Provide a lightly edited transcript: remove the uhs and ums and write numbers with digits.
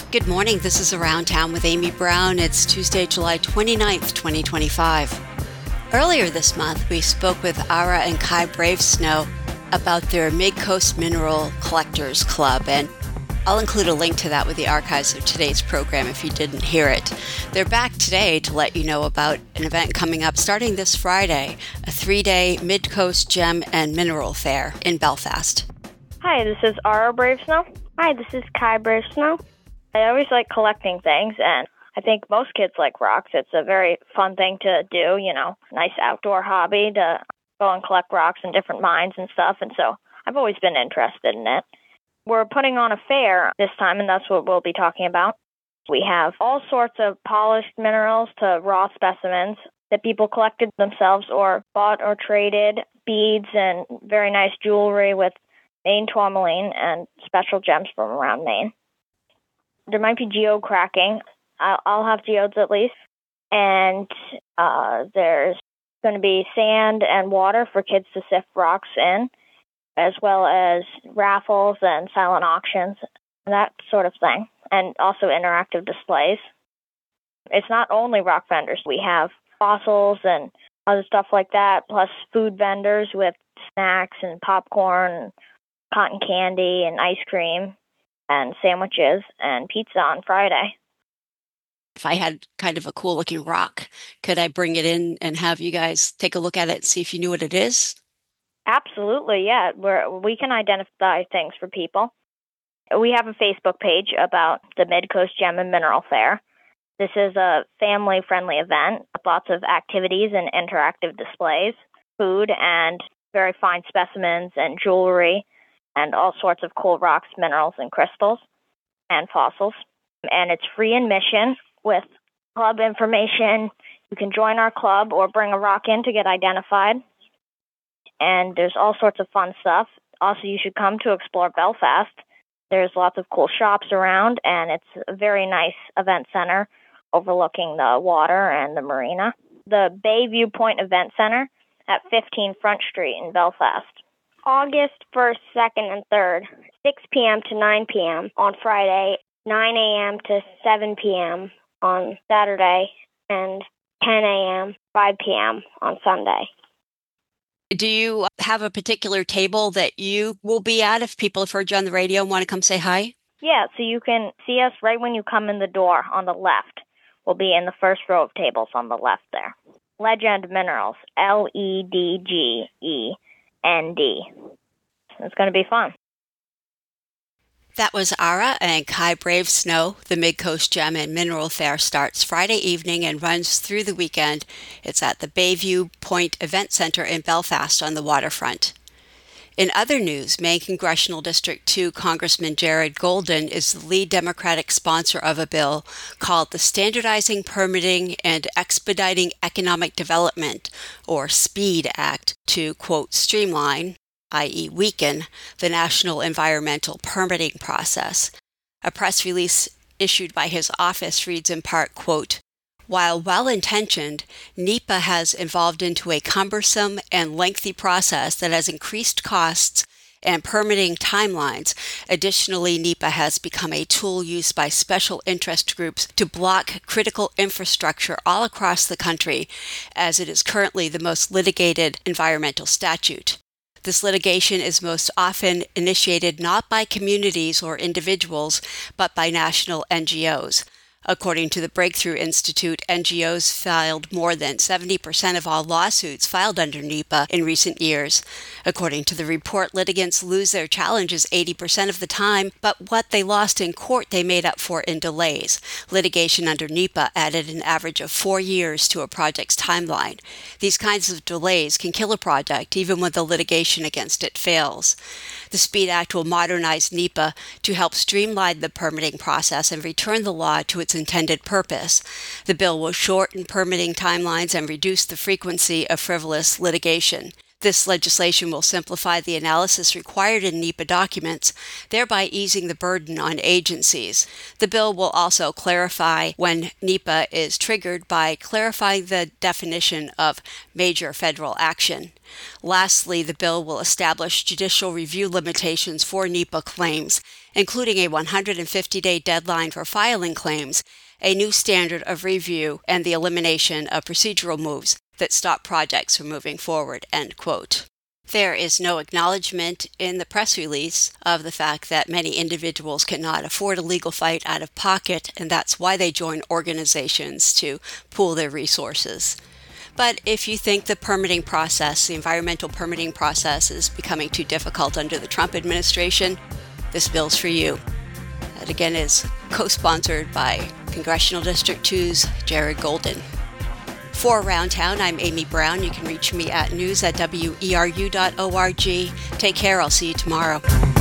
Good morning. This is Around Town with Amy Brown. It's Tuesday, July 29th, 2025. Earlier this month, we spoke with Ara and Kai Bravesnow about their Mid-Coast Mineral Collectors Club, and I'll include a link to that with the archives of today's program if you didn't hear it. They're back today to let you know about an event coming up starting this Friday, a 3-day Mid-Coast Gem and Mineral Fair in Belfast. Hi, this is Ara Bravesnow. Hi, this is Kai Bravesnow. I always like collecting things, and I think most kids like rocks. It's a very fun thing to do, nice outdoor hobby to go and collect rocks in different mines and stuff, and so I've always been interested in it. We're putting on a fair this time, and that's what we'll be talking about. We have all sorts of polished minerals to raw specimens that people collected themselves or bought or traded, beads and very nice jewelry with Maine tourmaline and special gems from around Maine. There might be geode cracking. I'll have geodes at least. And there's going to be sand and water for kids to sift rocks in, as well as raffles and silent auctions, that sort of thing, and also interactive displays. It's not only rock vendors. We have fossils and other stuff like that, plus food vendors with snacks and popcorn, cotton candy and ice cream, and sandwiches and pizza on Friday. If I had kind of a cool-looking rock, could I bring it in and have you guys take a look at it and see if you knew what it is? Absolutely, yeah. We can identify things for people. We have a Facebook page about the Mid-Coast Gem and Mineral Fair. This is a family-friendly event with lots of activities and interactive displays, food and very fine specimens and jewelry, and all sorts of cool rocks, minerals, and crystals, and fossils. And it's free admission with club information. You can join our club or bring a rock in to get identified. And there's all sorts of fun stuff. Also, you should come to explore Belfast. There's lots of cool shops around, and it's a very nice event center overlooking the water and the marina. The Bay Viewpoint Event Center at 15 Front Street in Belfast. August 1st, 2nd, and 3rd, 6 p.m. to 9 p.m. on Friday, 9 a.m. to 7 p.m. on Saturday, and 10 a.m., 5 p.m. on Sunday. Do you have a particular table that you will be at if people have heard you on the radio and want to come say hi? Yeah, so you can see us right when you come in the door on the left. We'll be in the first row of tables on the left there. Legend Minerals, LEDGEND. It's going to be fun. That was Ara and Kai Bravesnow. The Mid-Coast Gem and Mineral Fair starts Friday evening and runs through the weekend. It's at the Bayview Point Event Center in Belfast on the waterfront. In other news, Maine Congressional District 2 Congressman Jared Golden is the lead Democratic sponsor of a bill called the Standardizing Permitting and Expediting Economic Development, or SPEED Act, to, quote, streamline, i.e. weaken, the national environmental permitting process. A press release issued by his office reads in part, quote, while well-intentioned, NEPA has evolved into a cumbersome and lengthy process that has increased costs and permitting timelines. Additionally, NEPA has become a tool used by special interest groups to block critical infrastructure all across the country, as it is currently the most litigated environmental statute. This litigation is most often initiated not by communities or individuals, but by national NGOs. According to the Breakthrough Institute, NGOs filed more than 70% of all lawsuits filed under NEPA in recent years. According to the report, litigants lose their challenges 80% of the time, but what they lost in court they made up for in delays. Litigation under NEPA added an average of 4 years to a project's timeline. These kinds of delays can kill a project even when the litigation against it fails. The SPEED Act will modernize NEPA to help streamline the permitting process and return the law to its intended purpose. The bill will shorten permitting timelines and reduce the frequency of frivolous litigation. This legislation will simplify the analysis required in NEPA documents, thereby easing the burden on agencies. The bill will also clarify when NEPA is triggered by clarifying the definition of major federal action. Lastly, the bill will establish judicial review limitations for NEPA claims, including a 150-day deadline for filing claims, a new standard of review, and the elimination of procedural moves that stop projects from moving forward, end quote. There is no acknowledgement in the press release of the fact that many individuals cannot afford a legal fight out of pocket, and that's why they join organizations to pool their resources. But if you think the permitting process, the environmental permitting process, is becoming too difficult under the Trump administration, this bill's for you. That again is co-sponsored by Congressional District 2's Jared Golden. For Around Town, I'm Amy Brown. You can reach me at news@weru.org. Take care. I'll see you tomorrow.